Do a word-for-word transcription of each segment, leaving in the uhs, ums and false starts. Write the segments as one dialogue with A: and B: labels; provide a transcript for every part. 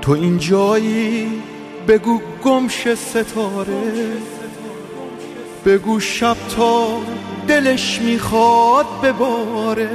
A: تو این جایی بگو گمش ستاره، بگو شب تا دلش میخواد بباره،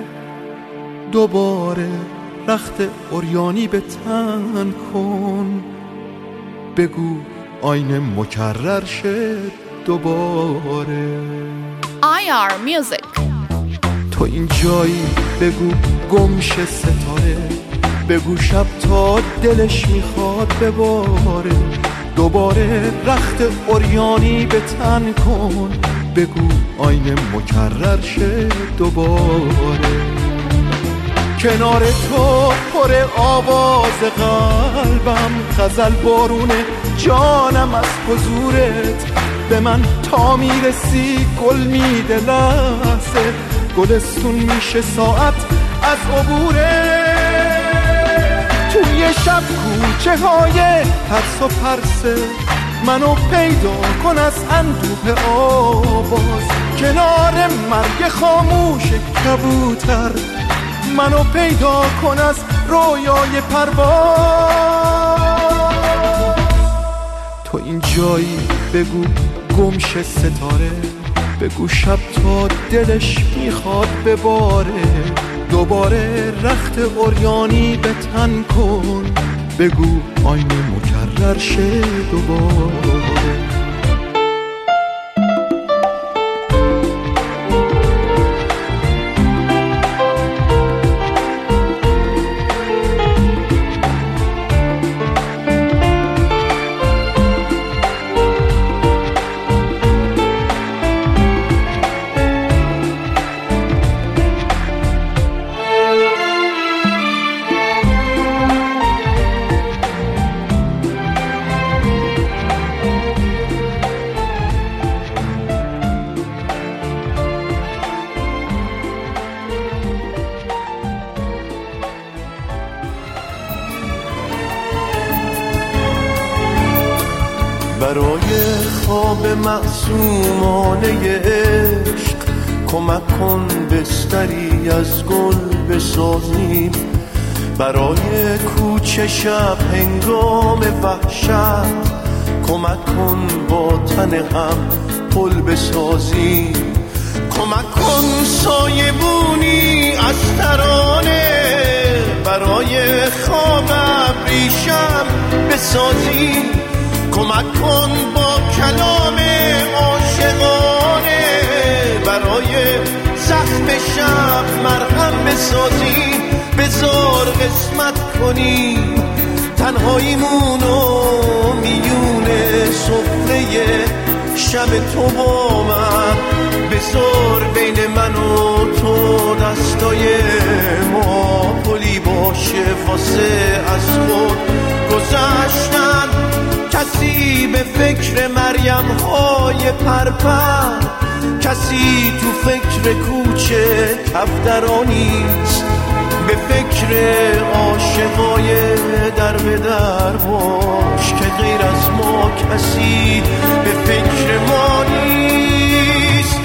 A: دوباره رخت عریانی به تن کن، بگو آینه مکرر شد دوباره.
B: آی آر میوزیک.
A: تو این جایی بگو گمش ستاره، بگو شب تا دلش میخواد بباره، دوباره رخت عریانی به تن کن، بگو آینه مکرر شه دوباره. کنار تو پر آواز قلبم، غزل بارون جانم از حضورت، به من تا میرسی گل میده لحظه، گلستون میشه ساعت از عبورت. توی شب کوچه های ترس و پرسه، منو پیدا کن از اندوه آواز، کنار مرگ خاموش کبوتر، منو پیدا کن از رویای پرواز. تو این جایی بگو گمش ستاره، بگو شب تا دلش میخواد بباره، دوباره رخت عریانی به تن کن، بگو آینه مکرر شه دوباره.
C: برای خواب معصومانه عشق کمک کن بستری از گل بسازیم، برای کوچه شب هنگام وحشت کمک کن با تن هم پل بسازیم، کمک کن سایبونی از ترانه برای خواب ابریشم بسازیم، کمک کن با کلام عاشقانه برای زخم شب مرهم بسازیم، بذار قسمت کنیم تنهاییمونو میون سفره شب تو با من، بذار بین من و تو دستای ما پلی باشه واسه از خود گذشتن. کسی به فکر مریم های پرپر، کسی تو فکر کوچه کفترانیست، به فکر عاشقای در به در باش که غیر از ما کسی به فکر ما نیست.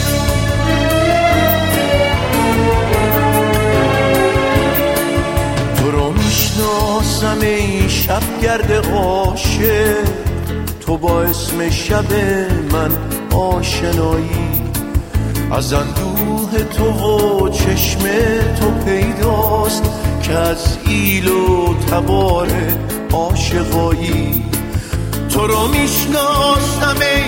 C: تو رو میشناسم ای شبگرد عاشق، تو با اسم شب من آشنایی، از اندوه تو و چشم تو پیداست که از ایل و تبار عاشقایی. تو رو میشناسم ای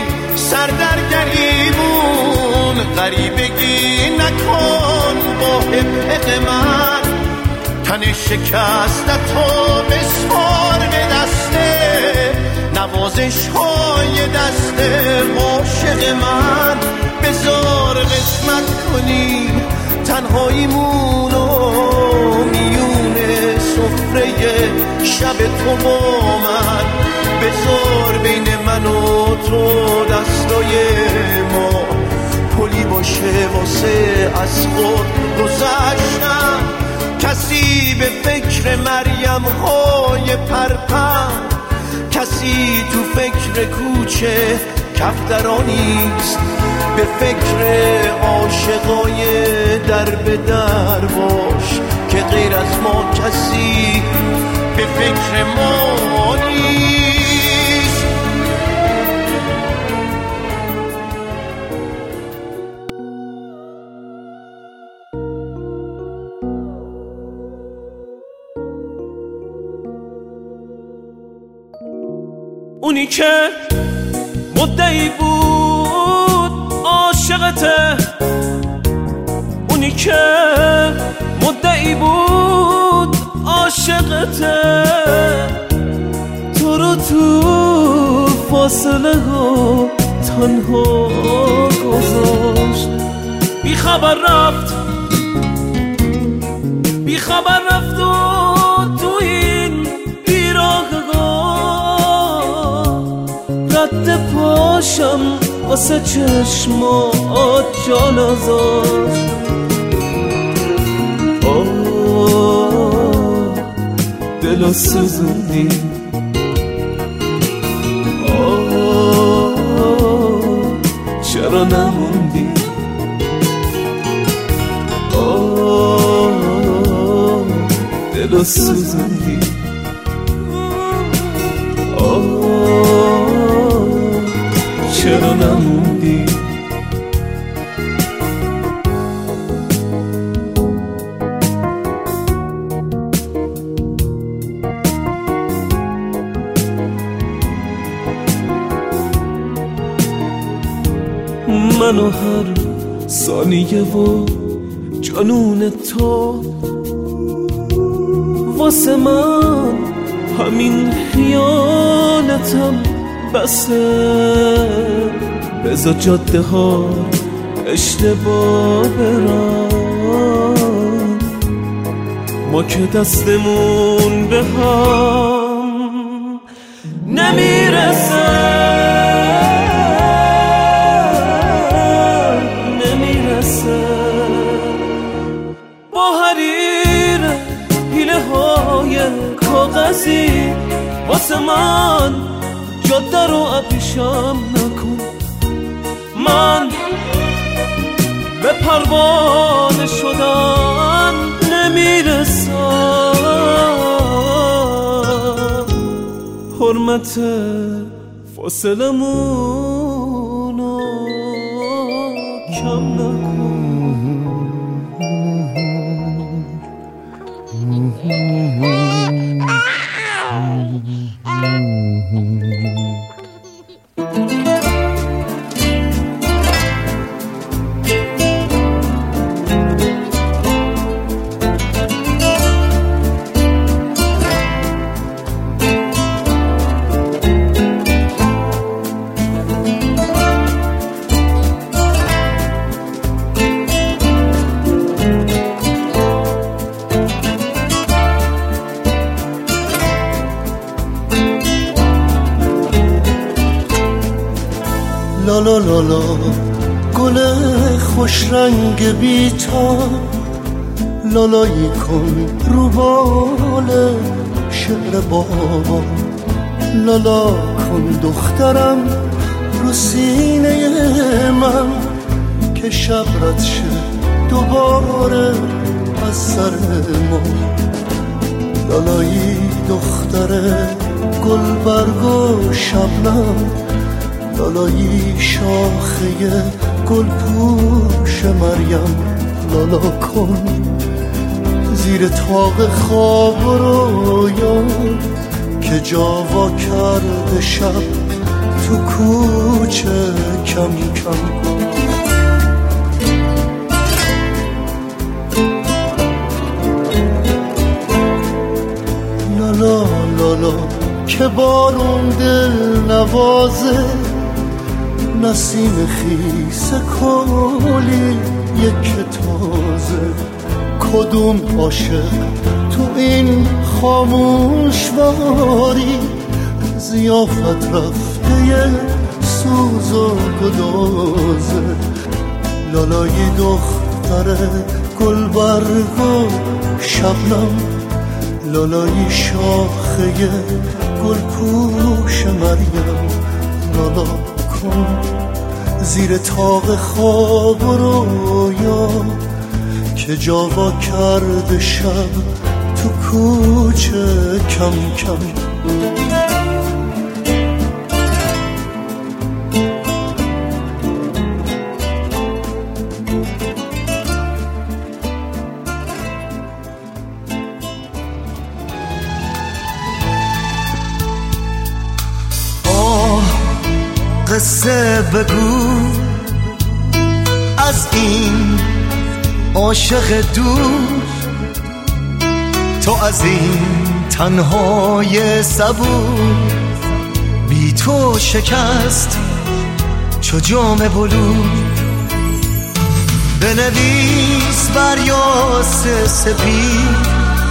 C: سردرگریمون، غریبگی نکن با حق من، تن شکستتو بسپار به دسته نوازش های دست عاشق من، بذار قسمت کنیم تنهاییمونو میون سفره شب تو با من، بذار بین من و تو دستای ما پلی باشه واسه از خود گذشتن. کسی به فکر مریم های پرپر، کسی تو فکر کوچه کفترانیست، به فکر عاشقای در به در باش که غیر از ما کسی به فکر ما نیست.
D: اونی که مدعی بود عاشقته، اونی که مدعی بود عاشقته، تو رو تو فاصله ها تنها گذاشت. بی خبر رفت بی خبر رفت و تو این بیراهگاه رد پاشم واسه چشمات جا نذاشت. آه دلو سوزوندی، آه چرا نموندی، آه دلو سوزوندی، آه چرا نموندی. منو هر ثانیه و جنون تو واسه من همین خیالتم بسه. بذار جاده ها اشتباه برن، ما که دستمون به هم نمیرسه. با حریر حیله های کاغذی واسه من جاده رو ابریشم نکن. من به پروانه شدن نمیرسم. حرمت فاصله مونو کم نکن.
C: لالا لالا گل خوش رنگ بیتا، لالایی کن رو بال شعر بابا. لالا کن دخترم رو سینه من که شب رد شه دوباره از سر ما. لالایی دختر گل برگ و شبنم، لالایی شاخه گل پوش مریم. لالا کن زیر طاق خواب و رویا که جاوا کرده شب تو کوچه کم کم. لالا لالا که بارون دل نوازه، نسیم خیس کلی یک تازه. کدوم عاشق تو این خاموش واری ضیافت رفته یه سوز و گدازه. لالای دختر گل برگ و شبنم، لالای شاخه گل پوش مریم. لالا کن زیر طاق خواب و رویا که جاوا کرده شب تو کوچه کوچه کم کم. قصه بگو از این عاشق دور، تو از این تنهای صبور، بی تو شکست چو جام بلور. بنویس بر یاس سپید،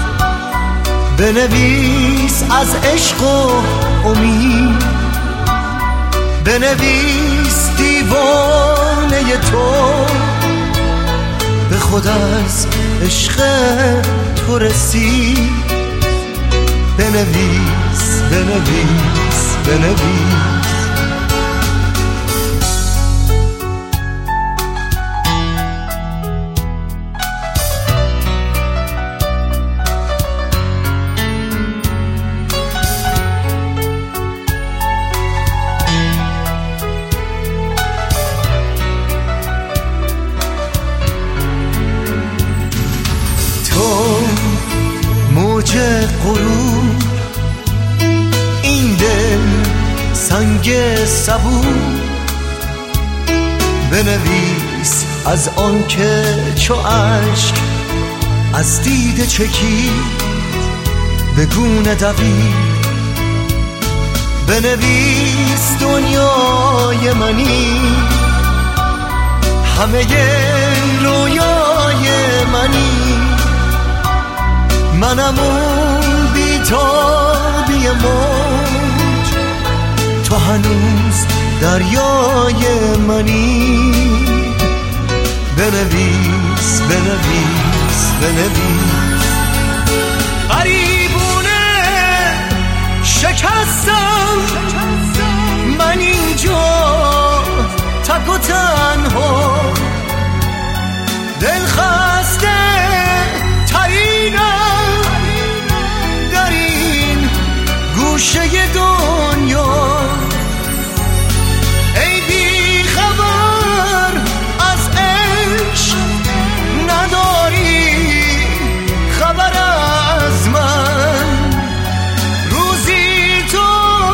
C: بنویس از عشق و امید، بنویس دیوانه تو به خود از عشق تو رسید. بنویس بنویس بنویس. موج غرور این دل سنگ صبور، بنویس از آن که چو اشک از دیده چکی به گونه دوید. بنویس دنیای منی، همه رویای منی، منم اون بیتابی موج، تو هنوز دریای منی. بنویس بنویس بنویس. غریبونه شکستم من اینجا تک و تنها، دل خسته ترینم در این گوشه دنیا. ای بی خبر از عشق نداری خبر از من، روزی تو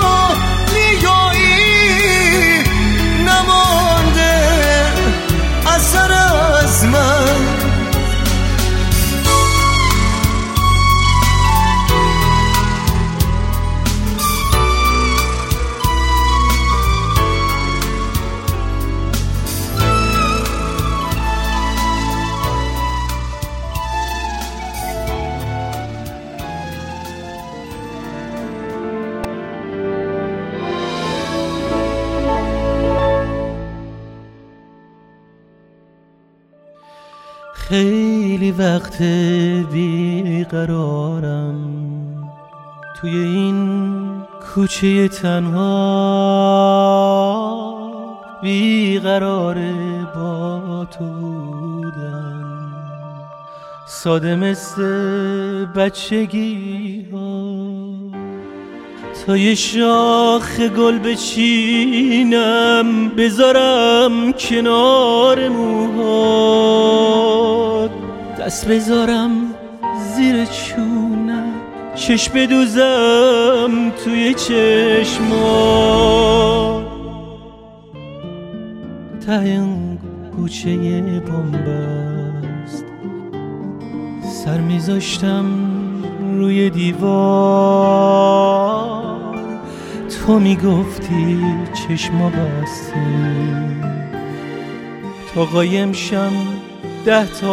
C: میایی نمانده اثر از من.
E: خیلی وقت بیقرارم توی این کوچه تنها، بیقراره با تو بودم ساده مثل بچگی ها. تا یه شاخ گل بچینم بذارم کنار موهات، دست بذارم زیر چونم، چشم بدوزم توی چشمات. ته این کوچه بنبست سر میذاشتم روی دیوار، تو میگفتی چشما بستی تا قایم شم ده تا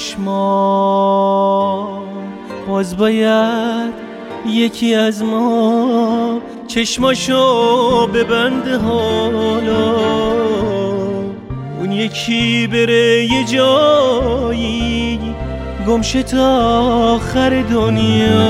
E: بشمار. باز باید یکی از ما چشماشو ببنده حالا، اون یکی بره یه جایی گمشه تا آخر دنیا.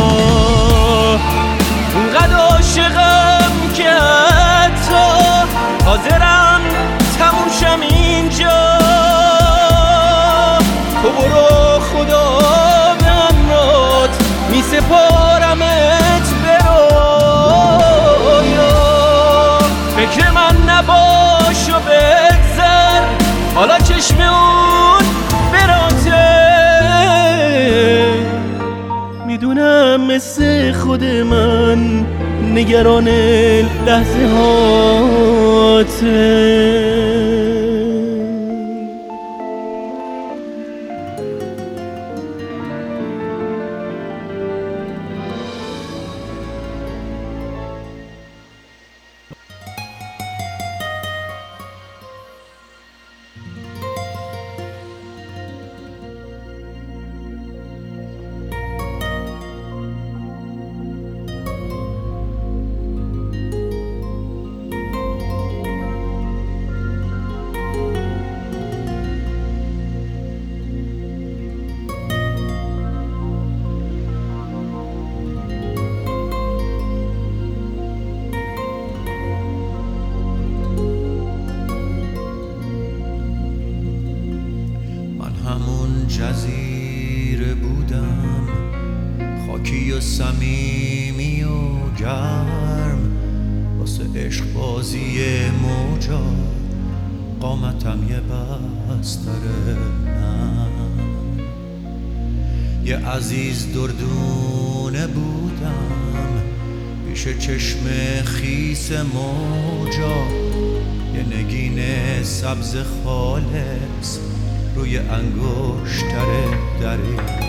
E: اونقدر عاشقم که حتی حاضرم تموم شم اینجا. تو برو خدا به امرات میسپارم سپارمت به رویا. فکر من نباش و بگذر، حالا چشم اون براته. میدونم مثل خود من نگران لحظه هاته.
C: همون جزیره بودم، خاکی و صمیمی و گرم، واسه عشق بازی موجا قامتم یه بستره نم. یه عزیز دردونه بودم پیش چشم خیس موجا، یه نگین سبز خالص روی انگشتر دریا.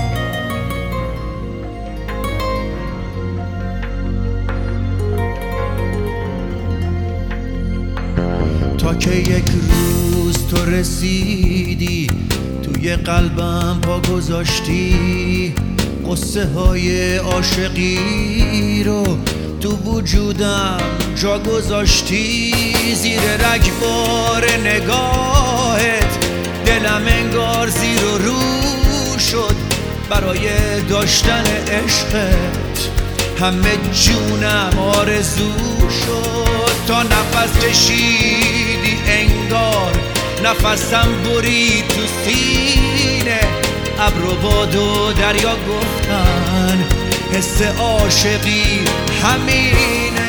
C: تا که یک روز تو رسیدی توی قلبم پا گذاشتی، قصه های عاشقی رو تو وجودم جا گذاشتی. زیر رگبار نگاهت دلم انگار زیر و رو شد برای داشتن عشقت، همه جونم آرزو شد. تا نفس کشیدی انگار نفسم برید تو سینه، ابر و باد و دریا گفتن حس عاشقی همینه.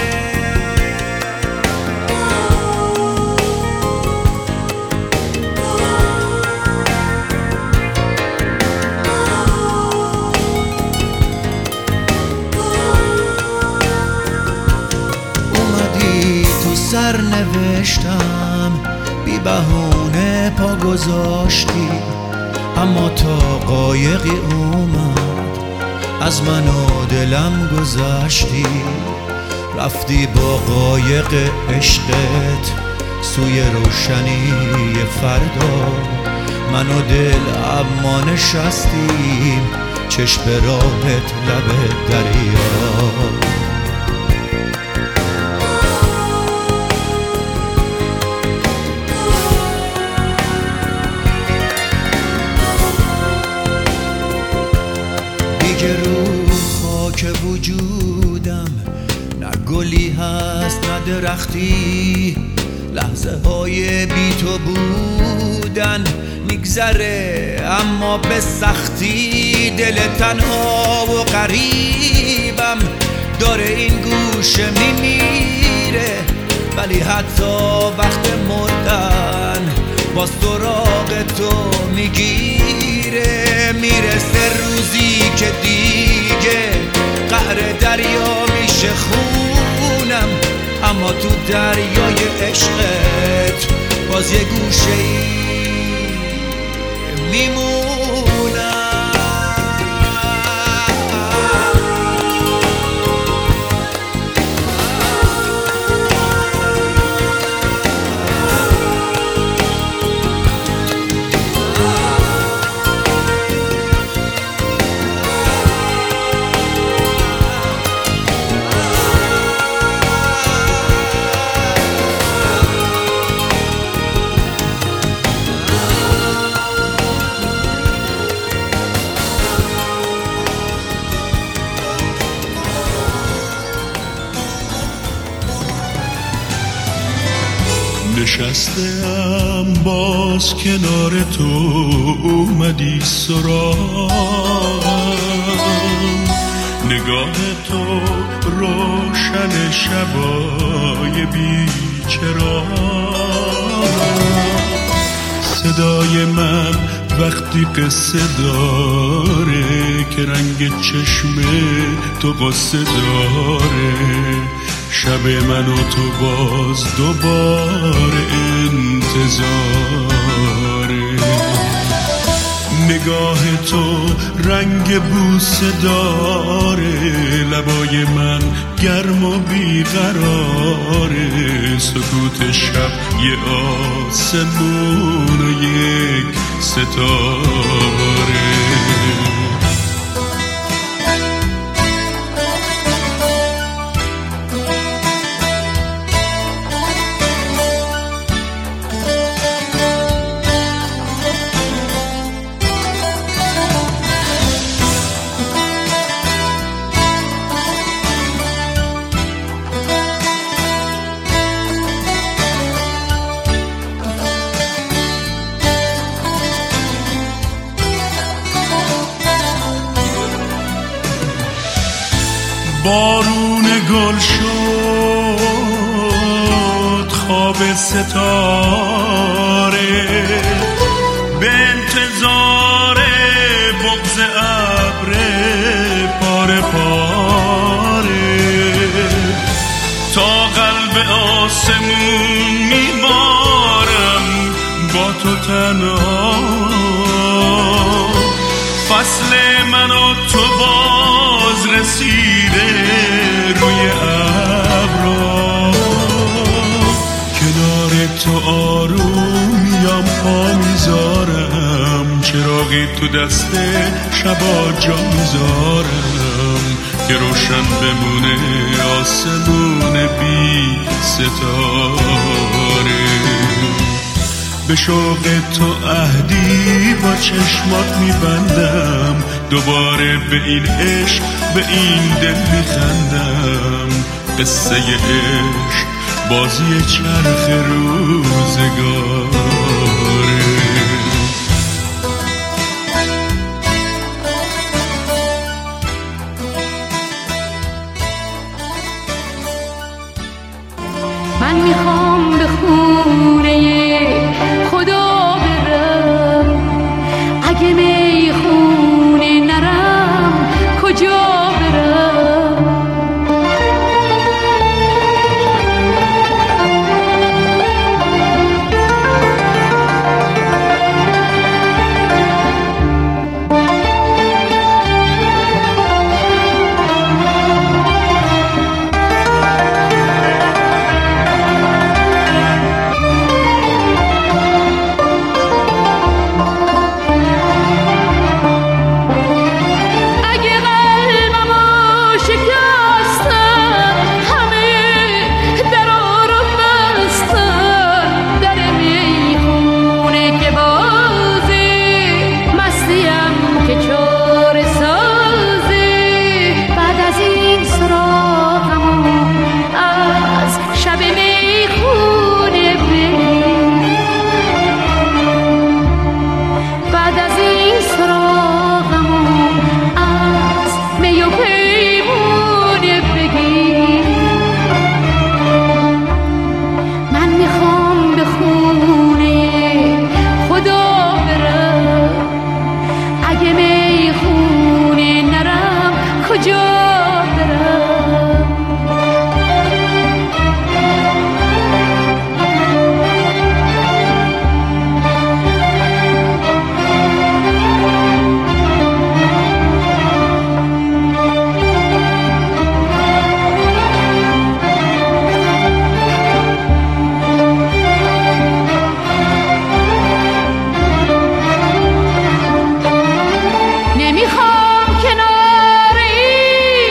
C: سر نوشتم بی بهونه پا گذاشتی، اما تا قایقی اومد از من و دلم گذشتی. رفتی با قایق عشقت سوی روشنی فردا، من و دل اما نشستیم چشم راهت لب دریا. رو خاک وجودم نه گلی هست نه درختی، لحظه های بی تو بودن میگذره اما به سختی. دل تنها و غریبم داره این گوشه میمیره، ولی حتی وقت مردن با سراغ تو میگیره. میرسه روزی که دیگه قعر دریا میشه خونم، اما تو دریای عشقت باز یه گوشه ای میمونم.
F: نشستم باز کنار تو اومدی سراغم، نگاه تو روشن شبای بی‌چراغ، صدای من وقتی قصه داره که رنگ چشم تو قصه داره، شب من و تو باز دوباره انتظاره. نگاه تو رنگ بوسه داره، لبای من گرم و بیقراره، سکوت شب یه آسمون و یک ستاره. بارون گل شد خواب ستاره، به انتظار بغض ابر پاره پاره، تا قلب آسمون میبارم با تو تنها، فصل من و تو باز رسیده روی ابرا، کنار تو آرومیم پا میذارم، چراغی تو دست شبا جا میذارم که روشن بمونه آسمون بی ستاره. به شوق تو عهدی با چشمات میبندم، دوباره به این عشق به این دل میخندم، قصه عشق بازی چرخ روزگاره.
G: من میخوام به خونه خدا برم، اگه میخونه نرم کجا برم؟ کنار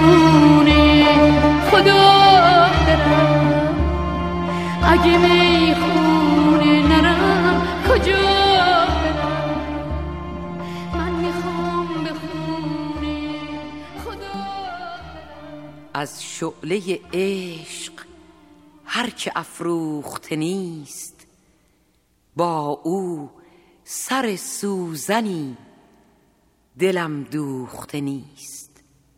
G: خونه خدا برم، اگه میخونه نرم کجا برم؟ من میخوام به خونه خدا برم.
H: از شعله عشق هر که افروخته نیست، با او سر سوزنی دلم دوخته نیست.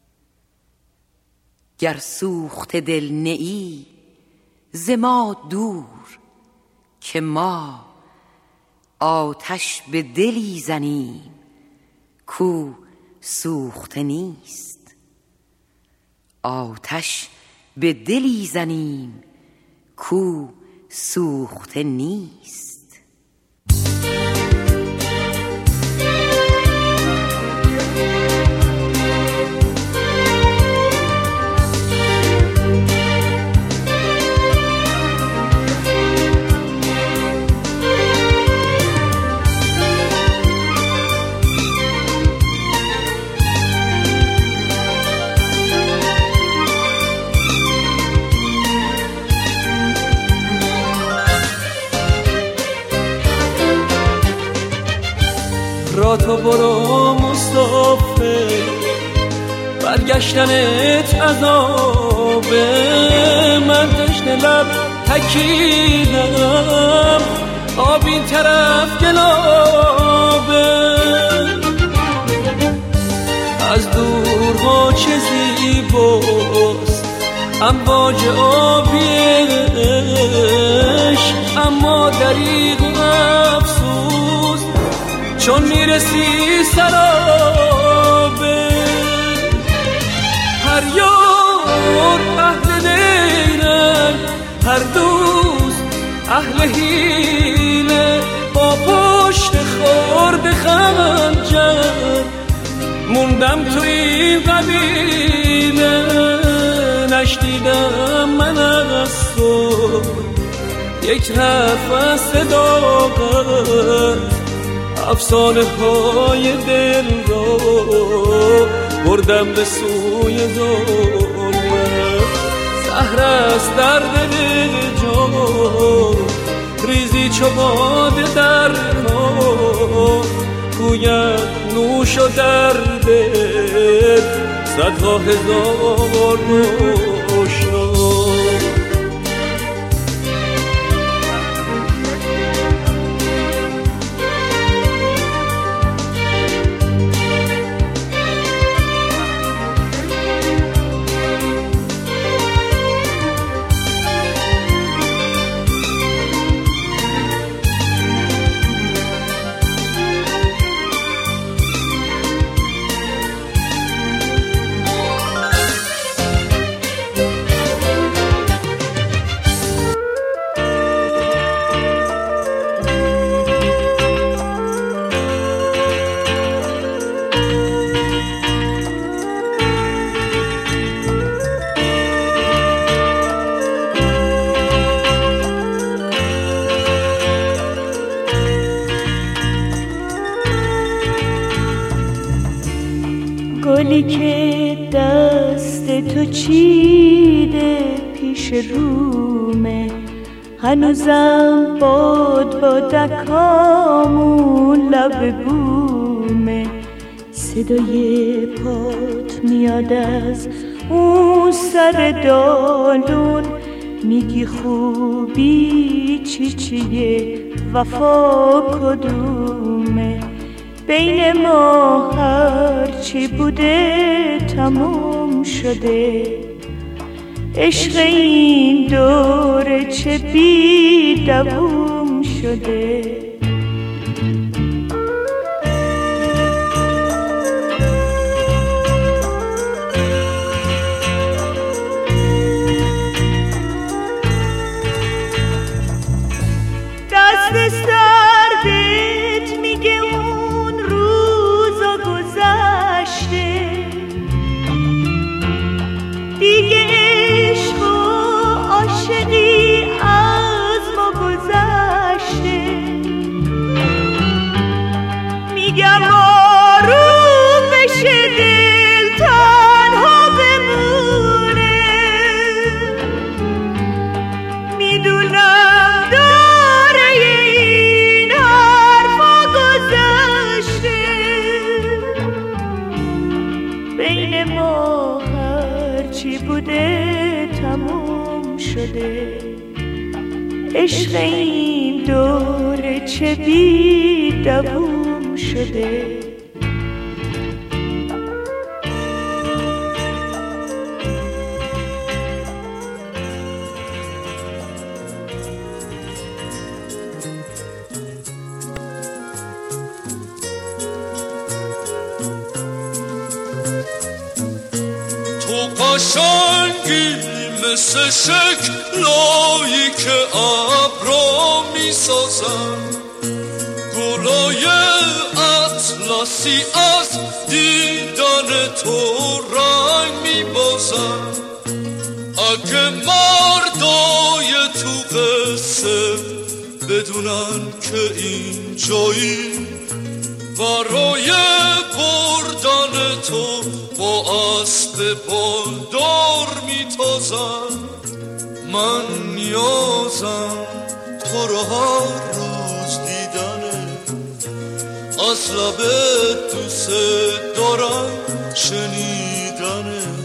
H: گر سوخته دل نئی ز ما دور، که ما آتش به دلی زنیم کو سوخته نیست. آتش به دلی زنیم کو سوخته نیست.
D: را تو برو مسافر، برگشتنت عذابه. من تشنه لب تکیدم، آب این طرف گلابه. از دورها چه زیباست امواج آبیش، اما دریغ و افسوس چون میرسی سرابه. هر یار اهل دیرن، هر دوست اهل حیله. با پشت خورد خنجر موندم تو این قبیله. نشنیدم من از تو یک حرف از صداقت، افسانه های دل رو بردم به سوی ظلمت. زهر است در دل جان، ریزی چو باده در کار. گوید نوش و دردت صدها هزار نوشنا.
I: گلی که دست تو چیده پیش رومه، هنوزم باد با دکامون لب بومه. صدای پات میاد از اون سر دالون، میگی خوبی چی چیه وفا کدومه. بین ما هرچی بوده تموم شده، عشق این دوره چه بی دوام شده. دست سردت میگه اون روزا گذشته، دیگه عشق و عاشقی از ما گذشته. ما هرچی بوده تموم شده. عشق این دوره چه بی دوام شده.
F: قشنگی مثل شکلایی که ابرا می سازن، گلای اطلسی از دیدن تو رنگ می بازن. اگه مردای تو قصه بدونن که این جایی برای بردن تو با اسب بالدار میتازن، من نیازم تو رو هر روز دیدنه، از لبت دوست دارم شنیدنه.